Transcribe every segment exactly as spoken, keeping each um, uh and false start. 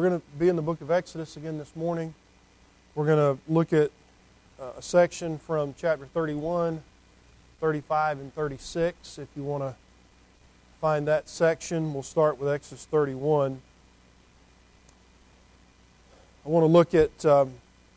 going to be in the book of Exodus again this morning. We're going to look at uh, a section from chapter thirty-one, thirty-five, and thirty-six. If you want to find that section, we'll start with Exodus thirty-one. I want to look at, um,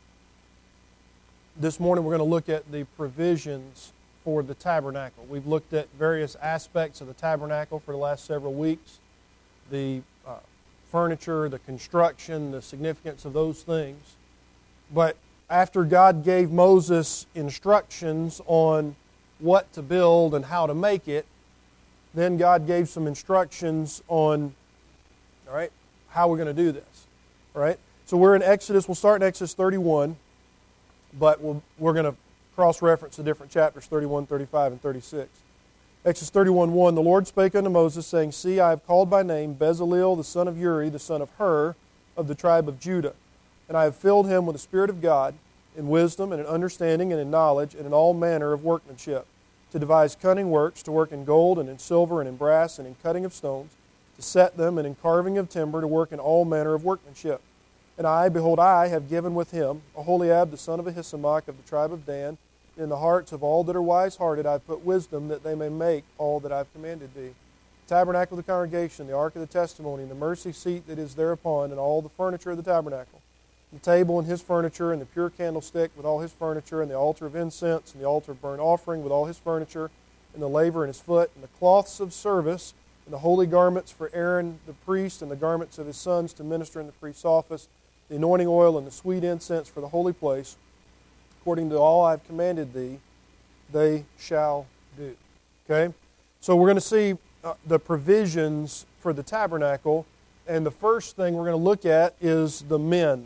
this morning we're going to look at the provisions for the tabernacle. We've looked at various aspects of the tabernacle for the last several weeks. The uh, furniture, the construction, the significance of those things. But after God gave Moses instructions on what to build and how to make it, then God gave some instructions on, all right, how we're going to do this. All right? So we're in Exodus. We'll start in Exodus thirty-one, but we'll, we're going to cross-reference the different chapters, thirty-one, thirty-five, and thirty-six. Exodus thirty-one, one, the Lord spake unto Moses, saying, See, I have called by name Bezaleel, the son of Uri, the son of Hur, of the tribe of Judah. And I have filled him with the Spirit of God, in wisdom, and in understanding, and in knowledge, and in all manner of workmanship, to devise cunning works, to work in gold, and in silver, and in brass, and in cutting of stones, to set them, and in carving of timber, to work in all manner of workmanship. And I, behold, I have given with him Aholiab, the son of Ahisamach, of the tribe of Dan. In the hearts of all that are wise-hearted I have put wisdom, that they may make all that I have commanded thee. The tabernacle of the congregation, the ark of the testimony, and the mercy seat that is thereupon, and all the furniture of the tabernacle, the table and his furniture, and the pure candlestick with all his furniture, and the altar of incense, and the altar of burnt offering with all his furniture, and the laver and his foot, and the cloths of service, and the holy garments for Aaron the priest, and the garments of his sons to minister in the priest's office, the anointing oil and the sweet incense for the holy place, according to all I have commanded thee, they shall do. Okay? So we're going to see uh, the provisions for the tabernacle, and the first thing we're going to look at is the men.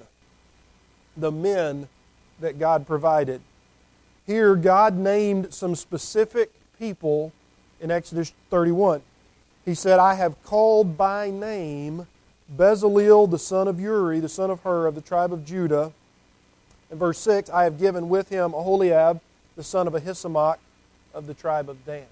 The men that God provided. Here, God named some specific people in Exodus thirty-one. He said, I have called by name Bezaleel, the son of Uri, the son of Hur, of the tribe of Judah. In verse six, I have given with him Aholiab, the son of Ahisamach, of the tribe of Dan.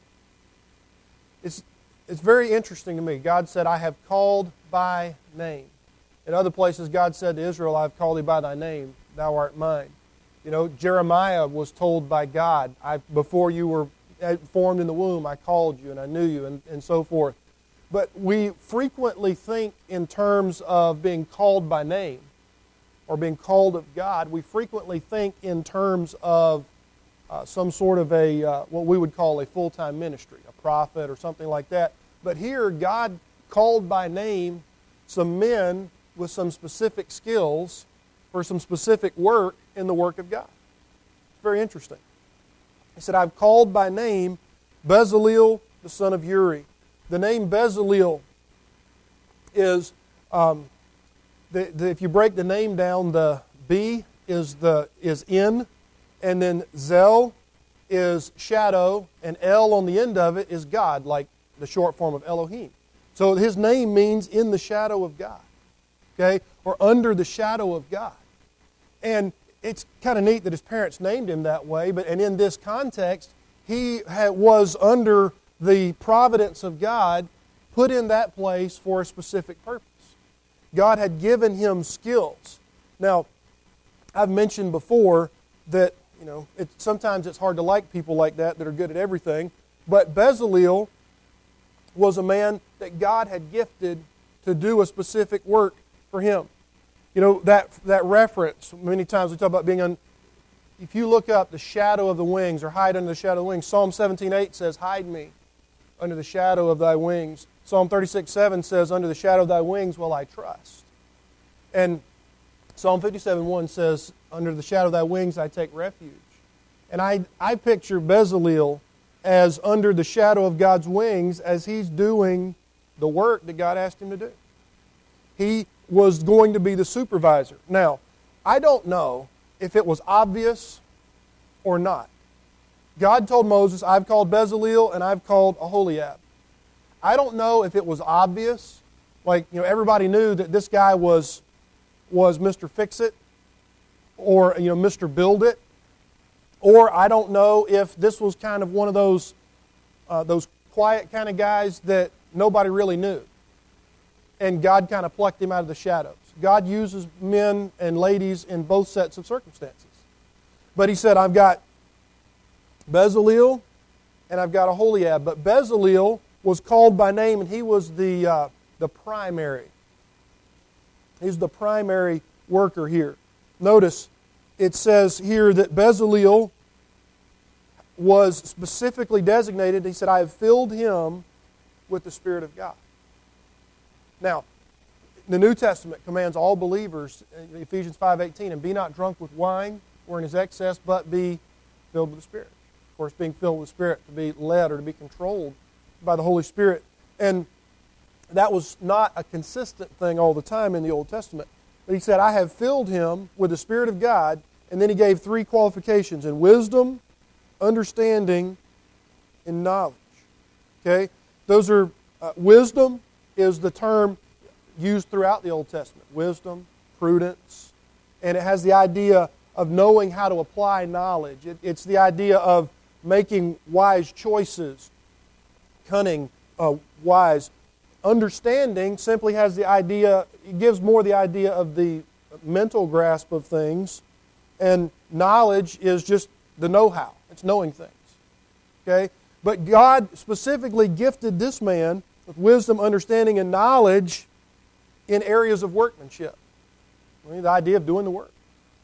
It's, it's very interesting to me. God said, I have called by name. In other places, God said to Israel, I have called thee by thy name, thou art mine. You know, Jeremiah was told by God, I, before you were formed in the womb, I called you and I knew you, and, and so forth. But we frequently think in terms of being called by name or being called of God. We frequently think in terms of uh, some sort of a, uh, what we would call a full-time ministry, a prophet or something like that. But here, God called by name some men with some specific skills for some specific work in the work of God. It's very interesting. He said, I've called by name Bezaleel, the son of Uri. The name Bezaleel is, um, the, the, if you break the name down, the B is the is in, and then Zel is shadow, and L on the end of it is God, like the short form of Elohim. So his name means in the shadow of God, okay, or under the shadow of God. And it's kind of neat that his parents named him that way, but and in this context, he had, was under the providence of God, put in that place for a specific purpose. God had given him skills. Now, I've mentioned before that, you know, it, sometimes it's hard to like people like that that are good at everything, but Bezaleel was a man that God had gifted to do a specific work for him. You know, that that reference, many times we talk about being on, if you look up the shadow of the wings or hide under the shadow of the wings, Psalm seventeen eight says, hide me under the shadow of thy wings. Psalm thirty-six seven says, under the shadow of thy wings will I trust. And Psalm fifty-seven one says, under the shadow of thy wings I take refuge. And I, I picture Bezaleel as under the shadow of God's wings as he's doing the work that God asked him to do. He was going to be the supervisor. Now, I don't know if it was obvious or not. God told Moses, I've called Bezaleel and I've called Aholiab. I don't know if it was obvious, like, you know, everybody knew that this guy was, was Mister Fix-It or, you know, Mister Build-It, or I don't know if this was kind of one of those, uh, those quiet kind of guys that nobody really knew. and God kind of plucked him out of the shadows. God uses men and ladies in both sets of circumstances. But he said, I've got Bezaleel and I've got Aholiab. But Bezaleel was called by name, and he was the, uh, the primary. He's the primary worker here. Notice, it says here that Bezaleel was specifically designated. He said, I have filled him with the Spirit of God. Now, the New Testament commands all believers, Ephesians five eighteen, and be not drunk with wine or in his excess, but be filled with the Spirit. Of course, being filled with the Spirit, to be led or to be controlled by the Holy Spirit. And that was not a consistent thing all the time in the Old Testament. But he said, I have filled him with the Spirit of God, and then he gave three qualifications: in wisdom, understanding, and knowledge. Okay? Those are, uh, wisdom is the term used throughout the Old Testament. Wisdom, prudence, and it has the idea of knowing how to apply knowledge. It, it's the idea of making wise choices, cunning, uh, wise. Understanding simply has the idea, it gives more the idea of the mental grasp of things, and knowledge is just the know-how. It's knowing things. Okay? But God specifically gifted this man with wisdom, understanding, and knowledge in areas of workmanship. I mean, the idea of doing the work.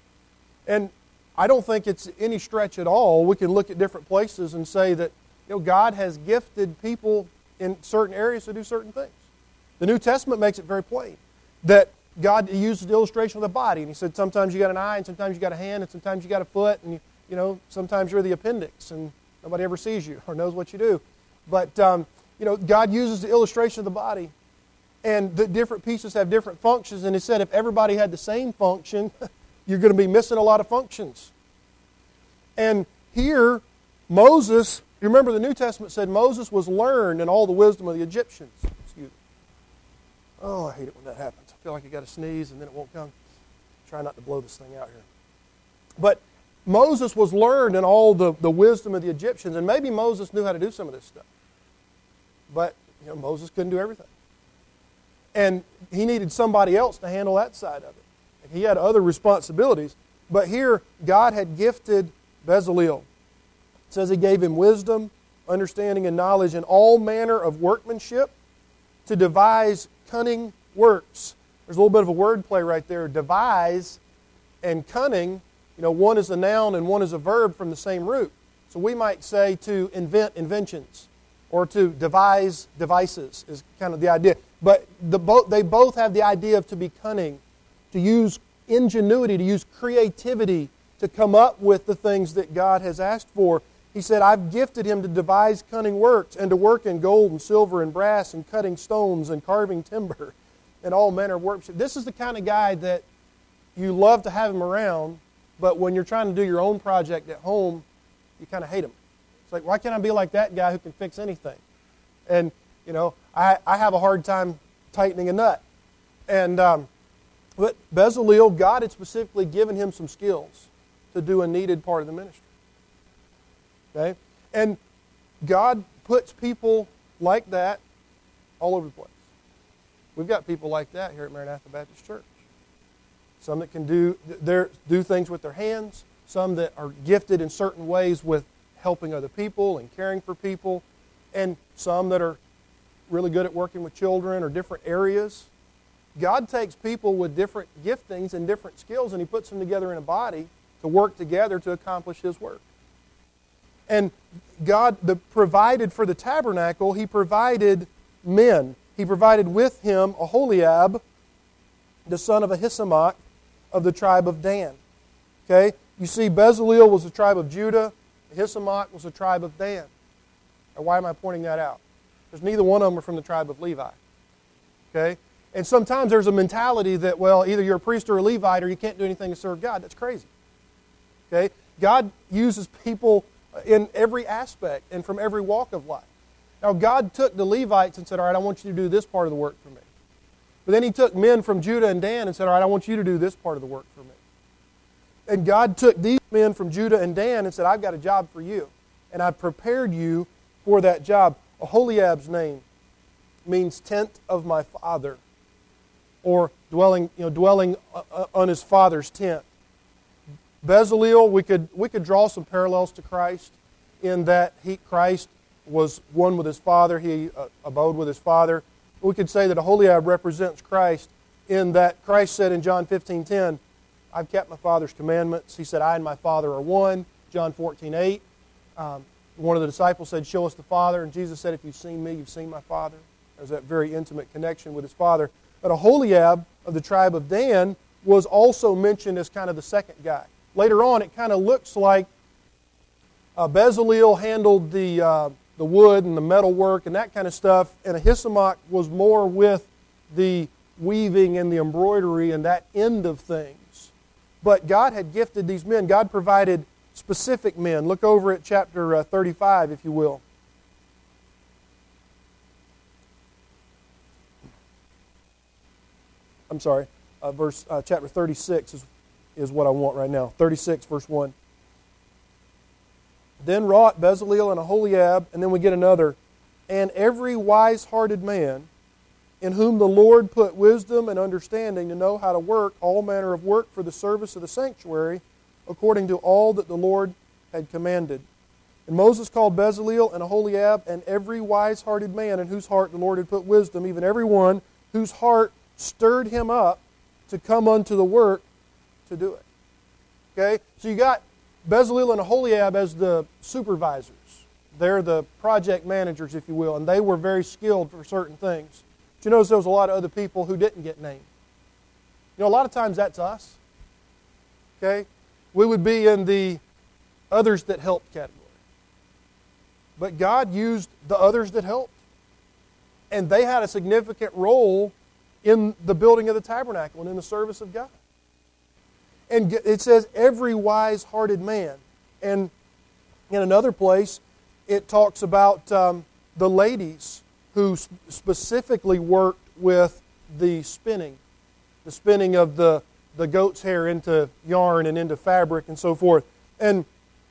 And I don't think it's any stretch at all. We can look at different places and say that, you know, God has gifted people in certain areas to do certain things. The New Testament makes it very plain that God uses the illustration of the body, and He said sometimes you got an eye, and sometimes you got a hand, and sometimes you got a foot, and you, you know sometimes you're the appendix, and nobody ever sees you or knows what you do. But um, you know, God uses the illustration of the body, and the different pieces have different functions. And He said if everybody had the same function, you're going to be missing a lot of functions. And here, Moses. You remember the New Testament said Moses was learned in all the wisdom of the Egyptians. Excuse me. Oh, I hate it when that happens. I feel like I got to sneeze and then it won't come. Try not to blow this thing out here. But Moses was learned in all the, the wisdom of the Egyptians, and maybe Moses knew how to do some of this stuff. But you know, Moses couldn't do everything. And he needed somebody else to handle that side of it. And he had other responsibilities. But here, God had gifted Bezaleel. It says He gave him wisdom, understanding, and knowledge in all manner of workmanship to devise cunning works. There's a little bit of a word play right there. Devise and cunning, you know, one is a noun and one is a verb from the same root. So we might say to invent inventions or to devise devices is kind of the idea. But the bo- they both have the idea of to be cunning, to use ingenuity, to use creativity to come up with the things that God has asked for. He said, I've gifted him to devise cunning works and to work in gold and silver and brass and cutting stones and carving timber and all manner of workmanship. This is the kind of guy that you love to have him around, but when you're trying to do your own project at home, you kind of hate him. It's like, why can't I be like that guy who can fix anything? And, you know, I, I have a hard time tightening a nut. And um, but Bezaleel, God had specifically given him some skills to do a needed part of the ministry. Okay? And God puts people like that all over the place. We've got people like that here at Maranatha Baptist Church. Some that can do their, do things with their hands, some that are gifted in certain ways with helping other people and caring for people, and some that are really good at working with children or different areas. God takes people with different giftings and different skills, and He puts them together in a body to work together to accomplish His work. And God the, provided for the tabernacle, He provided men. He provided with Him Aholiab, the son of Ahisamach, of the tribe of Dan. Okay? You see, Bezaleel was the tribe of Judah. Ahisamach was the tribe of Dan. Now, why am I pointing that out? Because neither one of them are from the tribe of Levi. Okay? And sometimes there's a mentality that, well, either you're a priest or a Levite or you can't do anything to serve God. That's crazy. Okay? God uses people in every aspect and from every walk of life. Now, God took the Levites and said, all right, I want you to do this part of the work for me. But then He took men from Judah and Dan and said, all right, I want you to do this part of the work for me. And God took these men from Judah and Dan and said, I've got a job for you. And I've prepared you for that job. Aholiab's name means tent of my father. or dwelling, you know, dwelling uh, on his Father's tent. Bezaleel, we could we could draw some parallels to Christ in that he Christ was one with his Father. He uh, abode with his Father. We could say that Aholiab represents Christ in that Christ said in John fifteen ten, I've kept my Father's commandments. He said, I and my Father are one. John fourteen eight. Um, one of the disciples said, show us the Father. And Jesus said, if you've seen me, you've seen my Father. There's that very intimate connection with his Father. But Aholiab of the tribe of Dan was also mentioned as kind of the second guy. Later on, it kind of looks like uh, Bezaleel handled the, uh, the wood and the metal work and that kind of stuff, and Ahisamach was more with the weaving and the embroidery and that end of things. But God had gifted these men. God provided specific men. Look over at chapter uh, thirty-five, if you will. I'm sorry, uh, verse uh, chapter thirty-six is, is what I want right now. thirty-six, verse one. Then wrought Bezaleel and Aholiab, and then we get another, and every wise-hearted man in whom the Lord put wisdom and understanding to know how to work all manner of work for the service of the sanctuary, according to all that the Lord had commanded. And Moses called Bezaleel and Aholiab and every wise-hearted man in whose heart the Lord had put wisdom, even every one whose heart stirred him up to come unto the work to do it. Okay? So you got Bezaleel and Aholiab as the supervisors. They're the project managers, if you will, and they were very skilled for certain things. But you notice there was a lot of other people who didn't get named. You know, a lot of times that's us. Okay? We would be in the others that helped category. But God used the others that helped. And they had a significant role in the building of the tabernacle and in the service of God. And it says, every wise-hearted man. And in another place, it talks about um, the ladies who specifically worked with the spinning. The spinning of the, the goat's hair into yarn and into fabric and so forth. And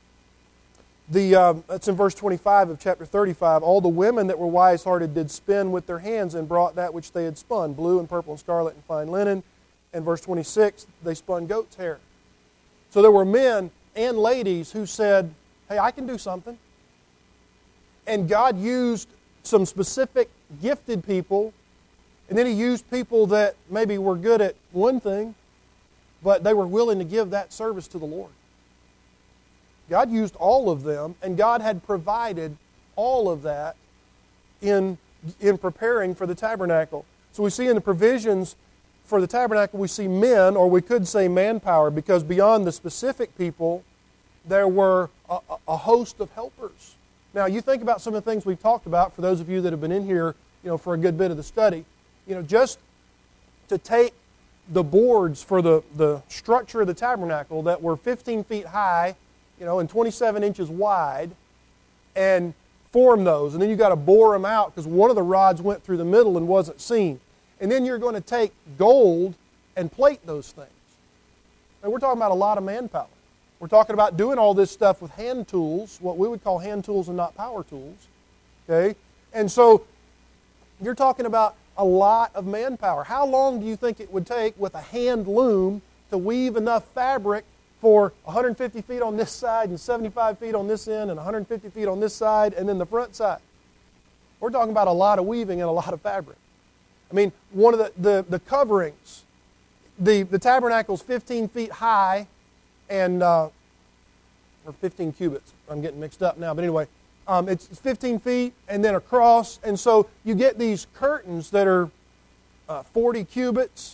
the um, that's in verse twenty-five of chapter thirty-five. All the women that were wise-hearted did spin with their hands and brought that which they had spun, blue and purple and scarlet and fine linen. And verse twenty-six, they spun goat's hair. So there were men and ladies who said, hey, I can do something. And God used some specific gifted people, and then He used people that maybe were good at one thing, but they were willing to give that service to the Lord. God used all of them, and God had provided all of that in, in preparing for the tabernacle. So we see in the provisions for the tabernacle, we see men, or we could say manpower, because beyond the specific people, there were a, a host of helpers. Now, you think about some of the things we've talked about, for those of you that have been in here, you know, for a good bit of the study. You know, just to take the boards for the, the structure of the tabernacle that were fifteen feet high, you know, and twenty-seven inches wide, and form those. And then you've got to bore them out because one of the rods went through the middle and wasn't seen. And then you're going to take gold and plate those things. And we're talking about a lot of manpower. We're talking about doing all this stuff with hand tools, what we would call hand tools and not power tools. Okay? And so you're talking about a lot of manpower. How long do you think it would take with a hand loom to weave enough fabric for one hundred fifty feet on this side and seventy-five feet on this end and one hundred fifty feet on this side and then the front side? We're talking about a lot of weaving and a lot of fabric. I mean, one of the, the, the coverings, the, the tabernacle's fifteen feet high and, uh, or fifteen cubits. I'm getting mixed up now, but anyway, um, it's fifteen feet and then across, and so you get these curtains that are uh, forty cubits.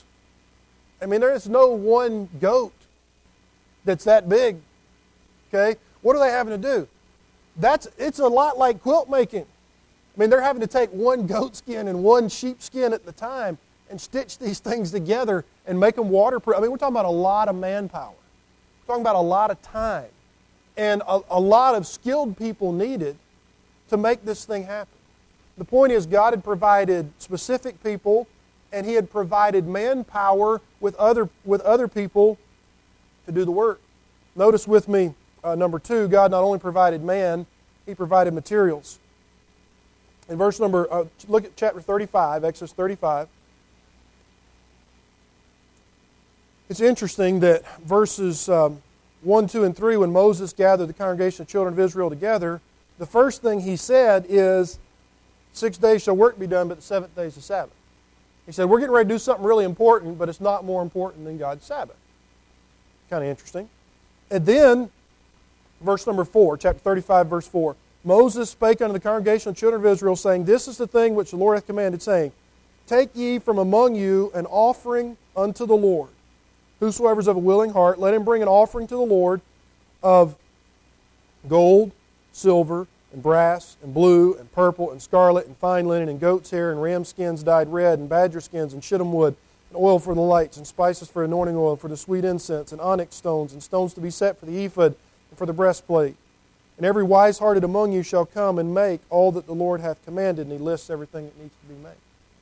I mean, there is no one goat that's that big. Okay? What are they having to do? That's it's a lot like quilt making. I mean, they're having to take one goat skin and one sheep skin at the time and stitch these things together and make them waterproof. I mean, we're talking about a lot of manpower. We're talking about a lot of time and a, a lot of skilled people needed to make this thing happen. The point is, God had provided specific people, and He had provided manpower with other, with other people to do the work. Notice with me, uh, number two, God not only provided man, He provided materials. In verse number, uh, look at chapter thirty-five, Exodus thirty-five. It's interesting that verses um, one, two, and three, when Moses gathered the congregation of children of Israel together, the first thing he said is, six days shall work be done, but the seventh day is the Sabbath. He said, we're getting ready to do something really important, but it's not more important than God's Sabbath. Kind of interesting. And then, verse number four, chapter thirty-five, verse four. Moses spake unto the congregation of children of Israel, saying, This is the thing which the Lord hath commanded, saying, Take ye from among you an offering unto the Lord. Whosoever is of a willing heart, let him bring an offering to the Lord of gold, silver, and brass, and blue, and purple, and scarlet, and fine linen, and goat's hair, and ram skins dyed red, and badger skins, and shittim wood, and oil for the lights, and spices for anointing oil, for the sweet incense, and onyx stones, and stones to be set for the ephod, and for the breastplate. And every wise-hearted among you shall come and make all that the Lord hath commanded. And he lists everything that needs to be made.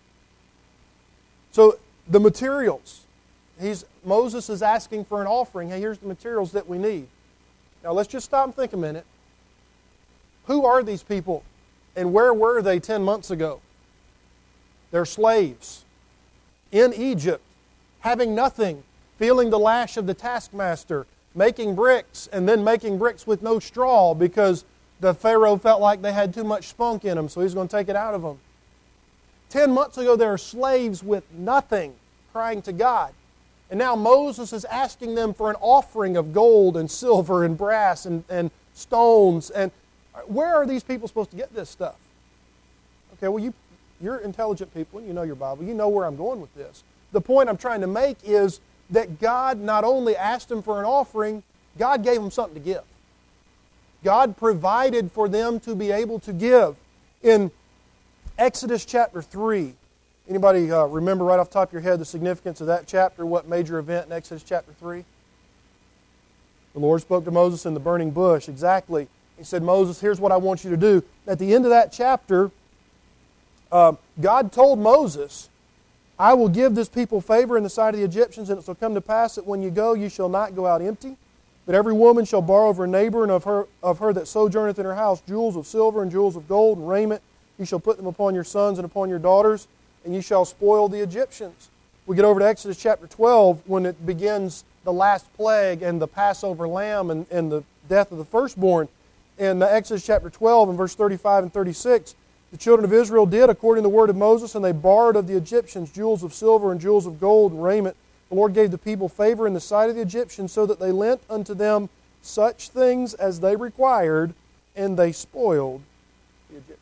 So the materials. He's, Moses is asking for an offering. Hey, here's the materials that we need. Now let's just stop and think a minute. Who are these people? And where were they ten months ago? They're slaves in Egypt, having nothing, feeling the lash of the taskmaster, making bricks, and then making bricks with no straw because the Pharaoh felt like they had too much spunk in them, so he's going to take it out of them. Ten months ago, they were slaves with nothing, crying to God. And now Moses is asking them for an offering of gold and silver and brass and, and stones. And where are these people supposed to get this stuff? Okay, well, you, you're intelligent people, and you know your Bible. You know where I'm going with this. The point I'm trying to make is that God not only asked them for an offering, God gave them something to give. God provided for them to be able to give. In Exodus chapter three, anybody uh, remember right off the top of your head the significance of that chapter? What major event in Exodus chapter three? The Lord spoke to Moses in the burning bush. Exactly. He said, Moses, here's what I want you to do. At the end of that chapter, uh, God told Moses, I will give this people favor in the sight of the Egyptians, and it shall come to pass that when you go, you shall not go out empty. But every woman shall borrow of her neighbor and of her of her that sojourneth in her house jewels of silver and jewels of gold and raiment. You shall put them upon your sons and upon your daughters, and you shall spoil the Egyptians. We get over to Exodus chapter twelve when it begins the last plague and the Passover lamb and, and the death of the firstborn. In Exodus chapter twelve and verse thirty-five and thirty-six, the children of Israel did according to the word of Moses, and they borrowed of the Egyptians jewels of silver and jewels of gold and raiment. The Lord gave the people favor in the sight of the Egyptians, so that they lent unto them such things as they required, and they spoiled the Egyptians.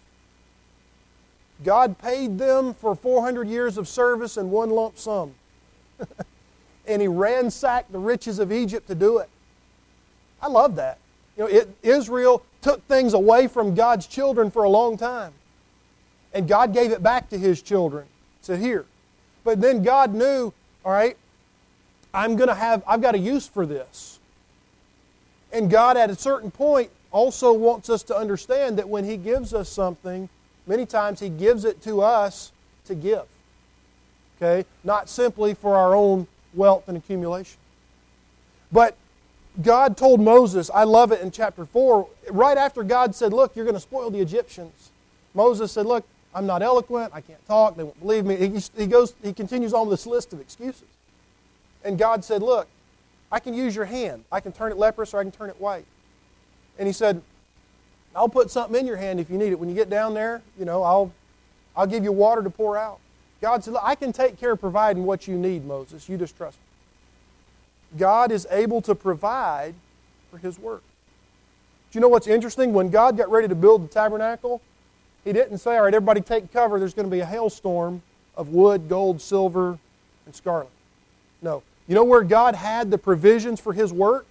God paid them for four hundred years of service in one lump sum. And He ransacked the riches of Egypt to do it. I love that. You know, it, Israel took things away from God's children for a long time. And God gave it back to His children. He said, here. But then God knew, all right, I'm going to have, I've got a use for this. And God at a certain point also wants us to understand that when He gives us something, many times He gives it to us to give. Okay? Not simply for our own wealth and accumulation. But God told Moses, I love it in chapter four, right after God said, look, you're going to spoil the Egyptians. Moses said, look, I'm not eloquent, I can't talk, they won't believe me. He, he goes, he continues on this list of excuses. And God said, look, I can use your hand. I can turn it leprous or I can turn it white. And He said, I'll put something in your hand if you need it. When you get down there, you know, I'll, I'll give you water to pour out. God said, look, I can take care of providing what you need, Moses. You just trust me. God is able to provide for His work. Do you know what's interesting? When God got ready to build the tabernacle, He didn't say, all right, everybody take cover. There's going to be a hailstorm of wood, gold, silver, and scarlet. No. You know where God had the provisions for His work?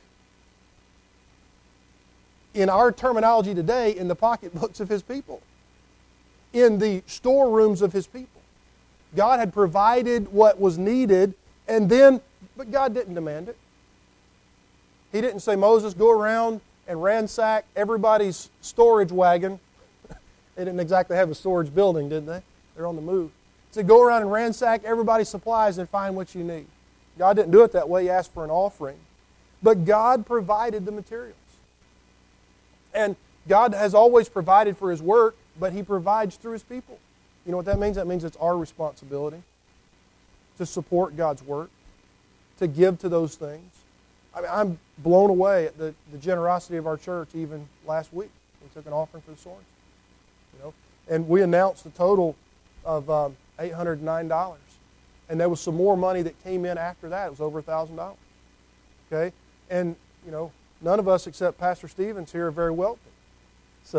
In our terminology today, in the pocketbooks of His people. In the storerooms of His people. God had provided what was needed, and then, but God didn't demand it. He didn't say, Moses, go around and ransack everybody's storage wagon. They didn't exactly have a storage building, did they? They're on the move. He said, go around and ransack everybody's supplies and find what you need. God didn't do it that way. He asked for an offering. But God provided the materials. And God has always provided for His work, but He provides through His people. You know what that means? That means it's our responsibility to support God's work, to give to those things. I mean, I'm blown away at the, the generosity of our church even last week. We took an offering for the Sorens. You know, and we announced a total of um, eight hundred nine dollars. And there was some more money that came in after that. It was over one thousand dollars. Okay? And, you know, none of us except Pastor Stevens here are very wealthy. So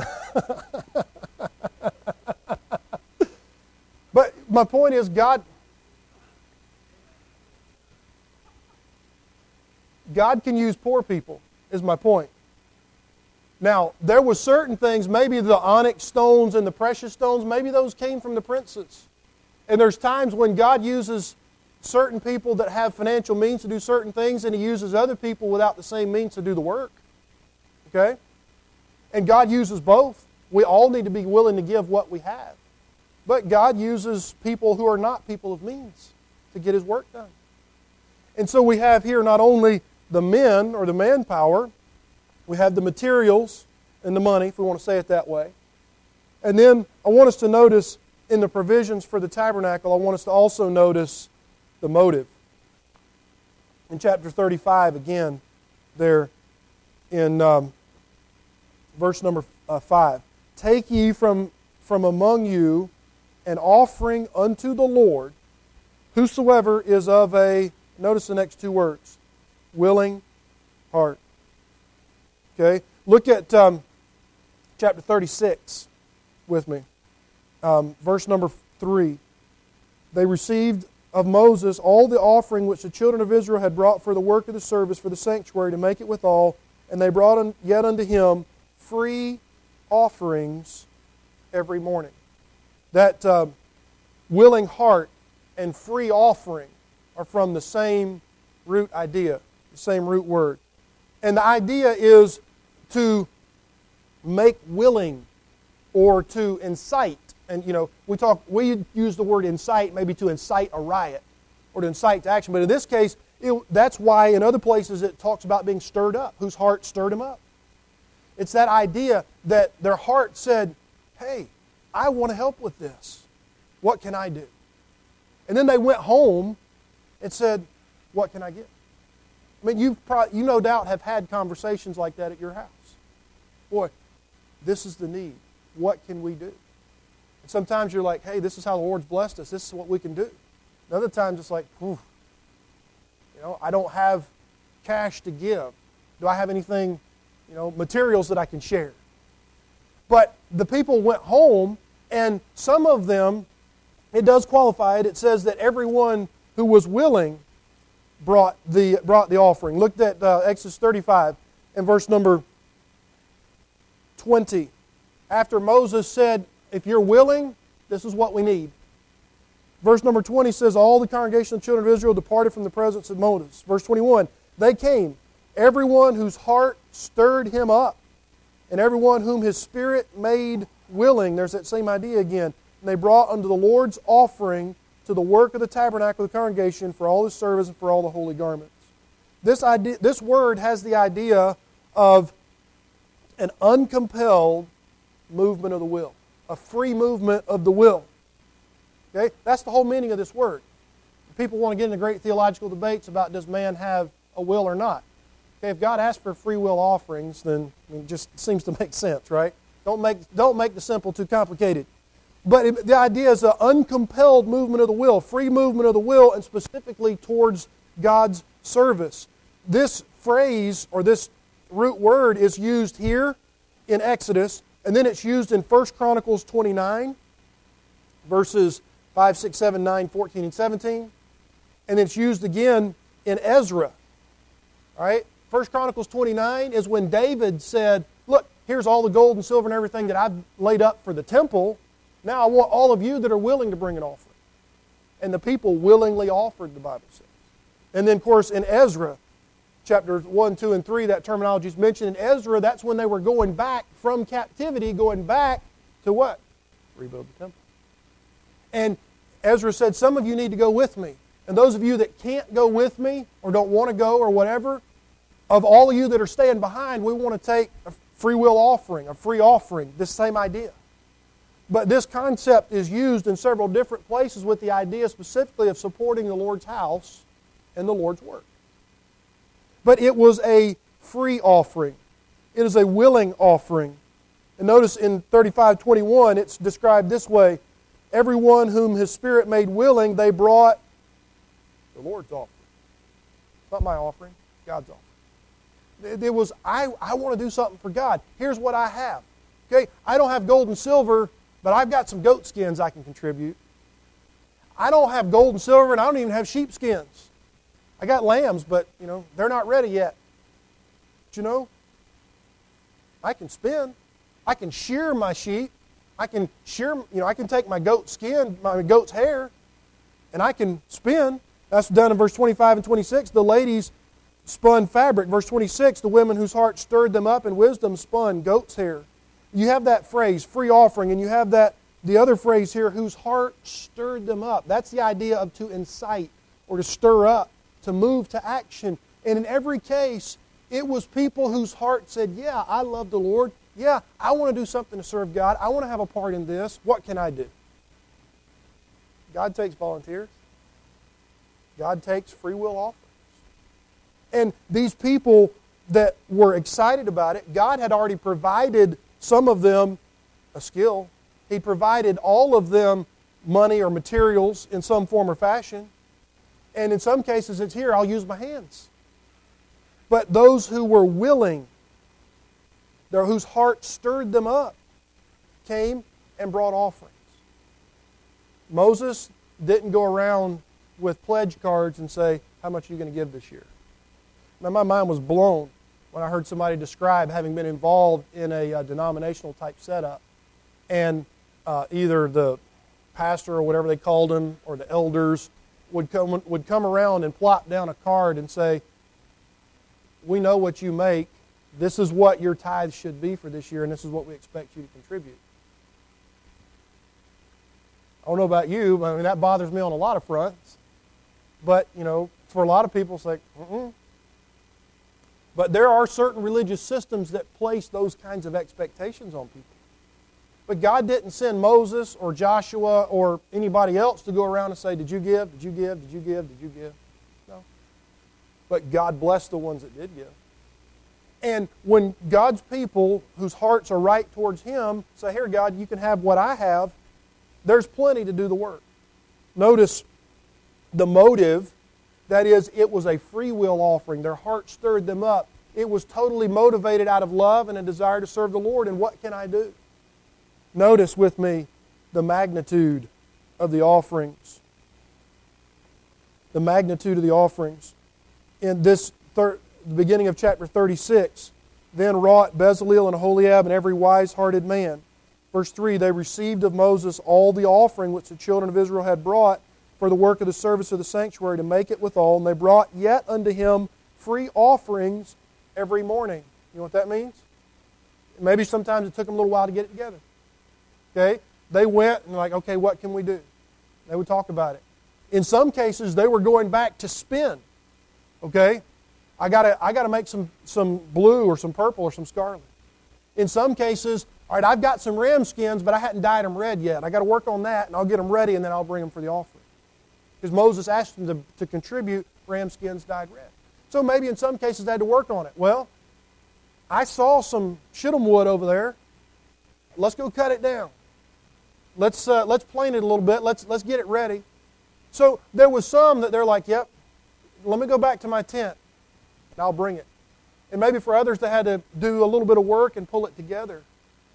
but my point is, God, God can use poor people, is my point. Now, there were certain things, maybe the onyx stones and the precious stones, maybe those came from the princes. And there's times when God uses certain people that have financial means to do certain things, and He uses other people without the same means to do the work. Okay? And God uses both. We all need to be willing to give what we have. But God uses people who are not people of means to get His work done. And so we have here not only the men or the manpower, we have the materials and the money, if we want to say it that way. And then I want us to notice in the provisions for the tabernacle, I want us to also notice the motive. In chapter thirty-five, again, there in um, verse number uh, five. Take ye from, from among you an offering unto the Lord, whosoever is of a, notice the next two words, willing heart. Okay? Look at um, chapter thirty-six with me. Um, verse number three. They received of Moses all the offering which the children of Israel had brought for the work of the service for the sanctuary to make it withal, and they brought yet unto him free offerings every morning. That uh, willing heart and free offering are from the same root idea, the same root word. And the idea is to make willing or to incite. And, you know, we talk, we use the word incite maybe to incite a riot or to incite to action. But in this case, it, that's why in other places it talks about being stirred up, whose heart stirred him up. It's that idea that their heart said, hey, I want to help with this. What can I do? And then they went home and said, what can I get? I mean, you've probably, you no doubt have had conversations like that at your house. Boy, this is the need. What can we do? And sometimes you're like, hey, this is how the Lord's blessed us. This is what we can do. And other times it's like, whew, you know, I don't have cash to give. Do I have anything, you know, materials that I can share? But the people went home, and some of them, it does qualify it. It says that everyone who was willing brought the brought the offering. Look at uh, Exodus thirty-five and verse number twenty. After Moses said, if you're willing, this is what we need. Verse number twenty says, all the congregation of the children of Israel departed from the presence of Moses. Verse twenty-one, they came, everyone whose heart stirred him up, and everyone whom his spirit made willing. There's that same idea again. And they brought unto the Lord's offering to the work of the tabernacle of the congregation for all his service and for all the holy garments. This idea, this word has the idea of an uncompelled movement of the will, a free movement of the will. Okay? That's the whole meaning of this word. People want to get into great theological debates about does man have a will or not. Okay, if God asked for free will offerings, then I mean, it just seems to make sense, right? Don't make, don't make the simple too complicated. But it, the idea is an uncompelled movement of the will, free movement of the will, and specifically towards God's service. This phrase, or this root word, is used here in Exodus, and then it's used in First Chronicles twenty-nine, verses five, six, seven, nine, fourteen, and seventeen. And it's used again in Ezra. All right? First Chronicles twenty-nine is when David said, look, here's all the gold and silver and everything that I've laid up for the temple. Now I want all of you that are willing to bring an offering. And the people willingly offered, the Bible says. And then, of course, in Ezra, chapters one, two, and three, that terminology is mentioned. In Ezra, that's when they were going back from captivity, going back to what? Rebuild the temple. And Ezra said, some of you need to go with me. And those of you that can't go with me or don't want to go or whatever, of all of you that are staying behind, we want to take a free will offering, a free offering, this same idea. But this concept is used in several different places with the idea specifically of supporting the Lord's house and the Lord's work. but it was a free offering. It is a willing offering. And notice in thirty-five twenty-one, it's described this way. Everyone whom His Spirit made willing, they brought the Lord's offering. It's not my offering, God's offering. It was, I, I want to do something for God. Here's what I have. Okay, I don't have gold and silver, but I've got some goat skins I can contribute. I don't have gold and silver, and I don't even have sheep skins. I got lambs, but, you know, they're not ready yet. But, you know, I can spin. I can shear my sheep. I can shear, you know, I can take my goat skin, my goat's hair, and I can spin. That's done in verse twenty-five and twenty-six. The ladies spun fabric. Verse twenty-six, the women whose heart stirred them up in wisdom spun goat's hair. You have that phrase, free offering, and you have that the other phrase here, whose heart stirred them up. That's the idea of to incite or to stir up, to move to action. And in every case, it was people whose heart said, yeah, I love the Lord. Yeah, I want to do something to serve God. I want to have a part in this. What can I do? God takes volunteers. God takes free will offerings. And these people that were excited about it, God had already provided some of them a skill. He provided all of them money or materials in some form or fashion. And in some cases it's here, I'll use my hands. But those who were willing, whose heart stirred them up, came and brought offerings. Moses didn't go around with pledge cards and say, how much are you going to give this year? Now my mind was blown when I heard somebody describe having been involved in a uh, denominational type setup. And uh, either the pastor or whatever they called him or the elders would come, would come around and plop down a card and say, we know what you make. This is what your tithe should be for this year, and this is what we expect you to contribute. I don't know about you, but I mean, that bothers me on a lot of fronts. But, you know, for a lot of people, it's like, mm-mm. But there are certain religious systems that place those kinds of expectations on people. But God didn't send Moses or Joshua or anybody else to go around and say, did you give, did you give, did you give, did you give? No. But God blessed the ones that did give. And when God's people, whose hearts are right towards Him, say, here, God, you can have what I have, there's plenty to do the work. Notice the motive, that is, it was a free will offering. Their heart stirred them up. It was totally motivated out of love and a desire to serve the Lord. And what can I do? Notice with me the magnitude of the offerings. The magnitude of the offerings. In this third, the beginning of chapter thirty-six, then wrought Bezaleel and Aholiab and every wise-hearted man. Verse three, they received of Moses all the offering which the children of Israel had brought for the work of the service of the sanctuary to make it withal, and they brought yet unto him free offerings every morning. You know what that means? Maybe sometimes it took them a little while to get it together. Okay? They went and like, okay, what can we do? They would talk about it. In some cases, they were going back to spin. Okay? I gotta, I gotta make some, some blue or some purple or some scarlet. In some cases, all right, I've got some ram skins, but I hadn't dyed them red yet. I got to work on that, and I'll get them ready, and then I'll bring them for the offering. Because Moses asked them to, to contribute ram skins dyed red. So maybe in some cases they had to work on it. Well, I saw some shittim wood over there. Let's go cut it down. Let's uh, let's plane it a little bit. Let's let's get it ready. So there was some that they're like, yep, let me go back to my tent, and I'll bring it. And maybe for others they had to do a little bit of work and pull it together.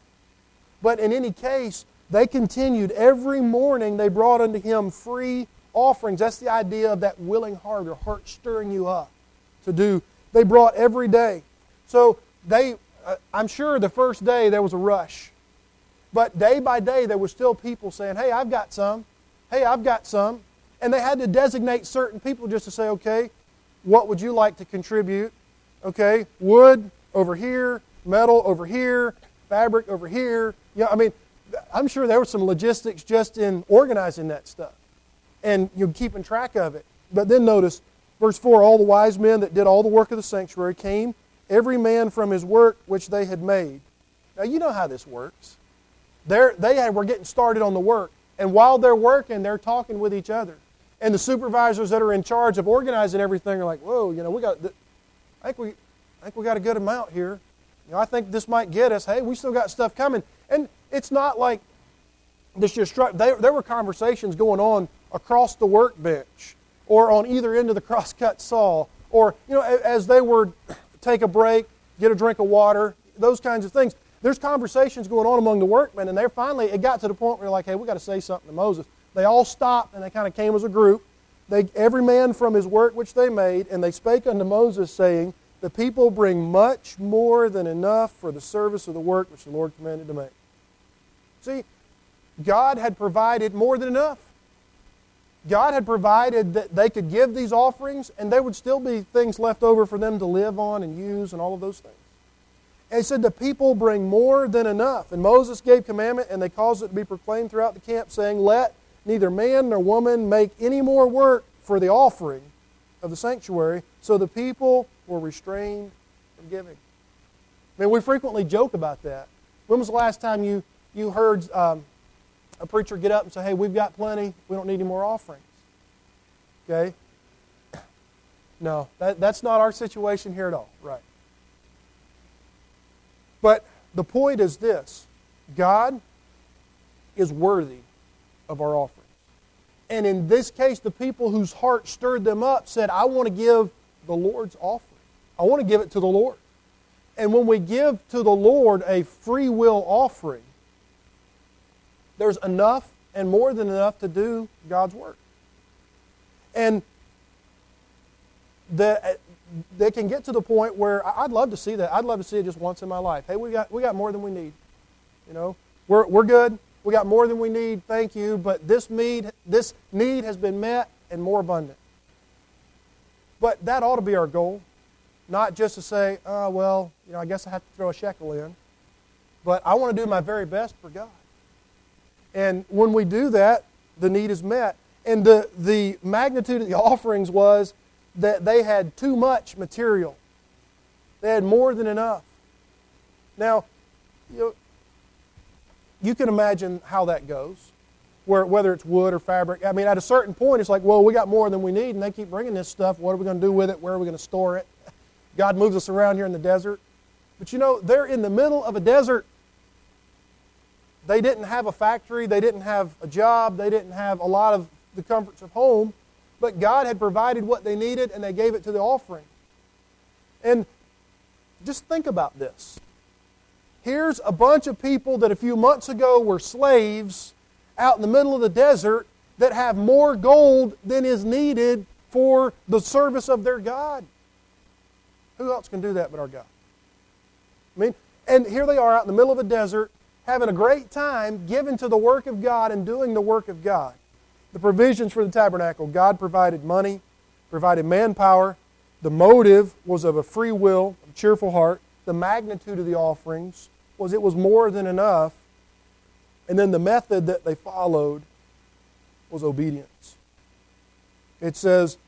But in any case, they continued. Every morning they brought unto him free offerings. That's the idea of that willing heart or heart stirring you up to do. They brought every day. So they, uh, I'm sure the first day there was a rush. But day by day there were still people saying, hey, I've got some. Hey, I've got some. And they had to designate certain people just to say, okay, what would you like to contribute? Okay, wood over here, metal over here, fabric over here. Yeah, I mean, I'm sure there was some logistics just in organizing that stuff and you know, keeping track of it. But then notice, verse four, all the wise men that did all the work of the sanctuary came, every man from his work which they had made. Now, you know how this works. They're, they had, were getting started on the work, and while they're working, they're talking with each other. And the supervisors that are in charge of organizing everything are like, whoa, you know, we got, th- I think we, I think we got a good amount here. You know, I think this might get us. Hey, we still got stuff coming. And it's not like this just struck. They, there were conversations going on across the workbench or on either end of the crosscut saw, or, you know, as they were take a break, get a drink of water, those kinds of things. There's conversations going on among the workmen, and they're finally, it got to the point where they're like, hey, we got to say something to Moses. They all stopped, and they kind of came as a group. They, every man from his work which they made, and they spake unto Moses, saying, the people bring much more than enough for the service of the work which the Lord commanded to make. See, God had provided more than enough. God had provided that they could give these offerings, and there would still be things left over for them to live on and use and all of those things. And he said, the people bring more than enough. And Moses gave commandment, and they caused it to be proclaimed throughout the camp, saying, let neither man nor woman make any more work for the offering of the sanctuary. So the people were restrained from giving. I mean, we frequently joke about that. When was the last time you, you heard um, a preacher get up and say, hey, we've got plenty, we don't need any more offerings? Okay? No, that, that's not our situation here at all. Right. But the point is this: God is worthy of our offerings. And in this case, the people whose heart stirred them up said, I want to give the Lord's offering. I want to give it to the Lord. And when we give to the Lord a free will offering, there's enough and more than enough to do God's work. And the, they can get to the point where I'd love to see that. I'd love to see it just once in my life. Hey, we got we got more than we need. You know, we're we're good. We got more than we need. Thank you. But this need this need has been met and more abundant. But that ought to be our goal, not just to say, oh well, you know, I guess I have to throw a shekel in. But I want to do my very best for God. And when we do that, the need is met. And the the magnitude of the offerings was that they had too much material. They had more than enough. Now, you know, you can imagine how that goes, where whether it's wood or fabric. I mean, at a certain point, it's like, well, we got more than we need, and they keep bringing this stuff. What are we going to do with it? Where are we going to store it? God moves us around here in the desert. But you know, they're in the middle of a desert. They didn't have a factory. They didn't have a job. They didn't have a lot of the comforts of home. But God had provided what they needed, and they gave it to the offering. And just think about this. Here's a bunch of people that a few months ago were slaves out in the middle of the desert that have more gold than is needed for the service of their God. Who else can do that but our God? I mean, and here they are out in the middle of a desert, having a great time giving to the work of God and doing the work of God. The provisions for the tabernacle, God provided money, provided manpower. The motive was of a free will, a cheerful heart. The magnitude of the offerings was it was more than enough. And then the method that they followed was obedience. It says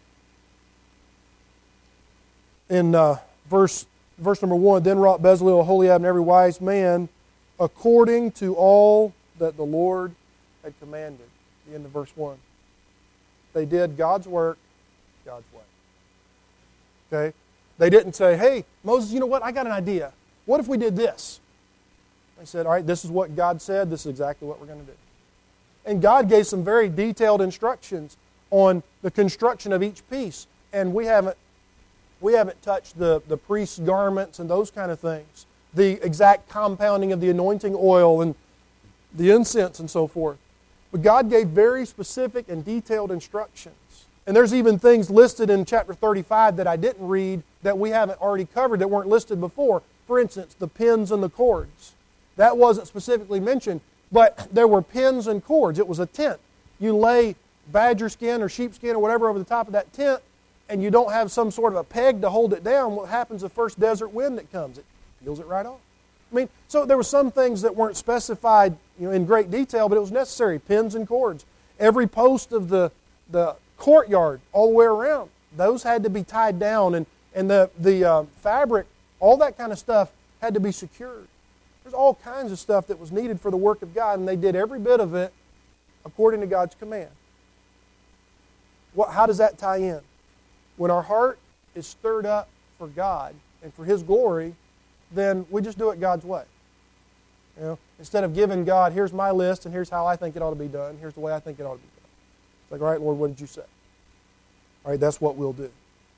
in uh, verse verse number one, then wrought Bezalel, Aholiab, and every wise man according to all that the Lord had commanded. The end of verse one. They did God's work God's way. Okay? They didn't say, hey, Moses, you know what? I got an idea. What if we did this? They said, all right, this is what God said. This is exactly what we're going to do. And God gave some very detailed instructions on the construction of each piece. And we haven't we haven't touched the, the priest's garments and those kind of things. The exact compounding of the anointing oil and the incense and so forth. But God gave very specific and detailed instructions. And there's even things listed in chapter thirty-five that I didn't read that we haven't already covered that weren't listed before. For instance, the pins and the cords. That wasn't specifically mentioned, but there were pins and cords. It was a tent. You lay badger skin or sheepskin or whatever over the top of that tent, and you don't have some sort of a peg to hold it down. What happens the first desert wind that comes? It peels it right off. I mean, so there were some things that weren't specified, you know, in great detail, but it was necessary. Pins and cords. Every post of the, the courtyard all the way around, those had to be tied down, and, and the, the uh, fabric, all that kind of stuff had to be secured. There's all kinds of stuff that was needed for the work of God, and they did every bit of it according to God's command. What, how does that tie in? When our heart is stirred up for God and for His glory, then we just do it God's way. You know, instead of giving God, here's my list and here's how I think it ought to be done, here's the way I think it ought to be done. It's like, all right, Lord, what did you say? All right, that's what we'll do.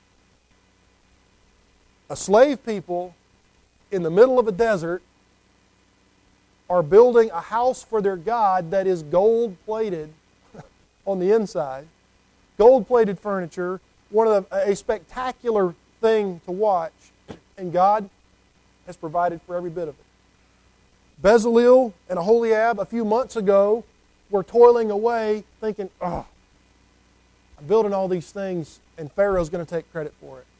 A slave people in the middle of a desert are building a house for their God that is gold-plated on the inside. Gold-plated furniture, one of the, a spectacular thing to watch, and God has provided for every bit of it. Bezalel and Aholiab a few months ago were toiling away thinking, oh, I'm building all these things and Pharaoh's going to take credit for it.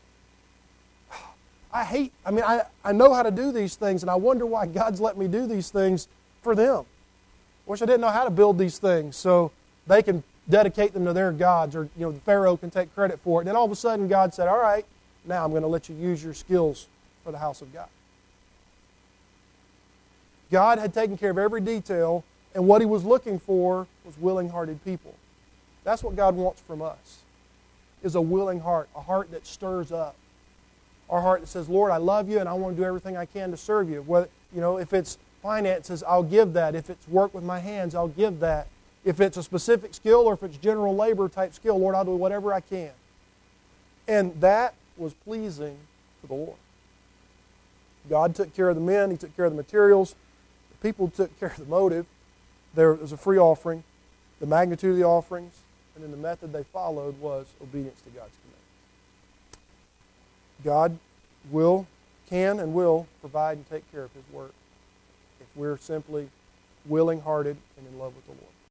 I hate, I mean, I, I know how to do these things and I wonder why God's let me do these things for them. Wish I didn't know how to build these things so they can dedicate them to their gods, or you know, the Pharaoh can take credit for it. And then all of a sudden God said, all right, now I'm going to let you use your skills for the house of God. God had taken care of every detail, and what He was looking for was willing-hearted people. That's what God wants from us, is a willing heart, a heart that stirs up. Our heart that says, Lord, I love you and I want to do everything I can to serve you. Whether, you know, if it's finances, I'll give that. If it's work with my hands, I'll give that. If it's a specific skill or if it's general labor type skill, Lord, I'll do whatever I can. And that was pleasing to the Lord. God took care of the men. He took care of the materials. The people took care of the motive. There was a free offering, the magnitude of the offerings, and then the method they followed was obedience to God's command. God will, can and will provide and take care of His work if we're simply willing-hearted and in love with the Lord.